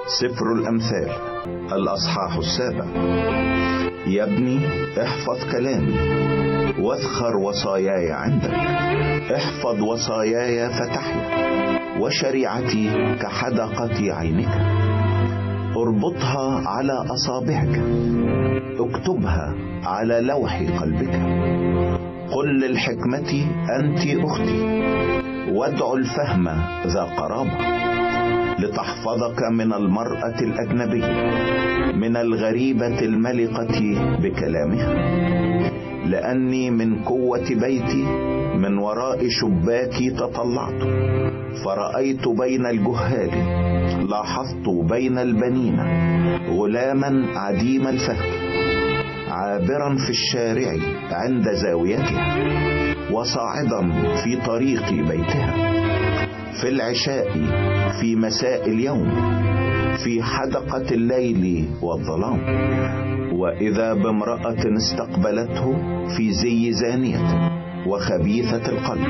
سفر الأمثال الأصحاح 7. يا ابني احفظ كلامي واذخر وصاياي عندك. احفظ وصاياي فتحيا، وشريعتي كحدقة عينك. اربطها على أصابعك، اكتبها على لوح قلبك. قل للحكمة أنت أختي، وادع الفهم ذا قرابة. لتحفظك من المرأة الأجنبية، من الغريبة الملقة بكلامها. لأني من قوة بيتي من وراء شباكي تطلعت، فرأيت بين الجهال، لاحظت بين البنين غلاما عديم الفهم، عابرا في الشارع عند زاويتها، وصاعدا في طريق بيتها، في العشاء، في مساء اليوم، في حدقة الليل والظلام. وإذا بامرأة استقبلته في زي زانية وخبيثة القلب،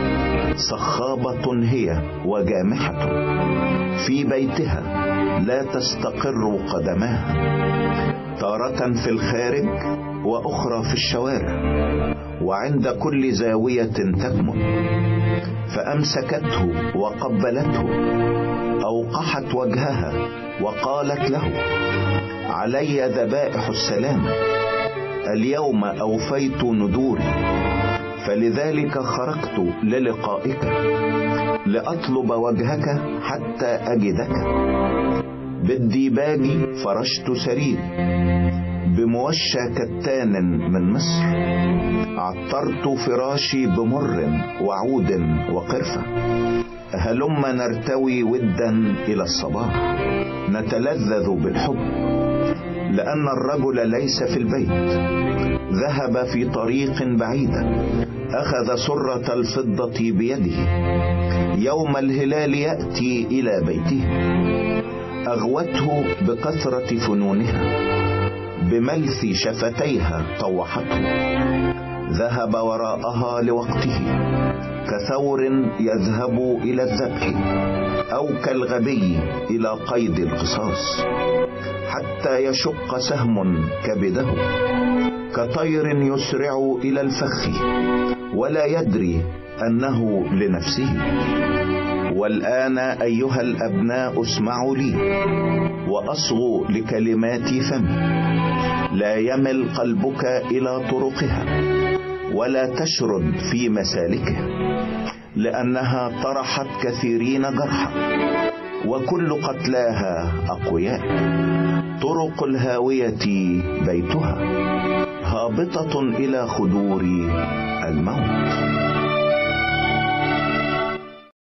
صخابة هي وجامحة، في بيتها لا تستقر قدماها، تارة في الخارج وأخرى في الشوارع، وعند كل زاوية تكمن. فأمسكته وقبلته، أوقحت وجهها وقالت له: علي ذبائح السلام، اليوم أوفيت ندوري. فلذلك خرجت للقائك، لأطلب وجهك حتى أجدك. بالديباج فرشت سريري، بموشى كتان من مصر. عطرت فراشي بمر وعود وقرفة. هلم نرتوي ودا إلى الصباح، نتلذذ بالحب. لأن الرجل ليس في البيت، ذهب في طريق بعيدة، أخذ سرة الفضة بيده. يوم الهلال يأتي إلى بيته، أغوته بكثرة فنونها، بملث شفتيها طوحته. ذهب وراءها لوقته، كثور يذهب إلى الذبح، أو كالغبي إلى قيد القصاص، حتى يشق سهم كبده. كطير يسرع إلى الفخ، ولا يدري أنه لنفسه. والآن أيها الأبناء اسمعوا لي، وأصغوا لكلمات فمي. لا يمل قلبك إلى طرقها، ولا تشرد في مسالكها، لأنها طرحت كثيرين جرحا، وكل قتلاها أقوياء. طرق الهاوية بيتها، هابطة إلى خدور الموت.